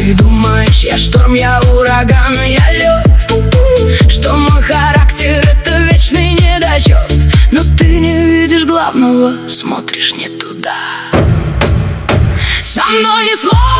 Ты думаешь, я шторм, я ураган, я лед, что мой характер — это вечный недочет. Но ты не видишь главного, смотришь не туда. Со мной не сложно.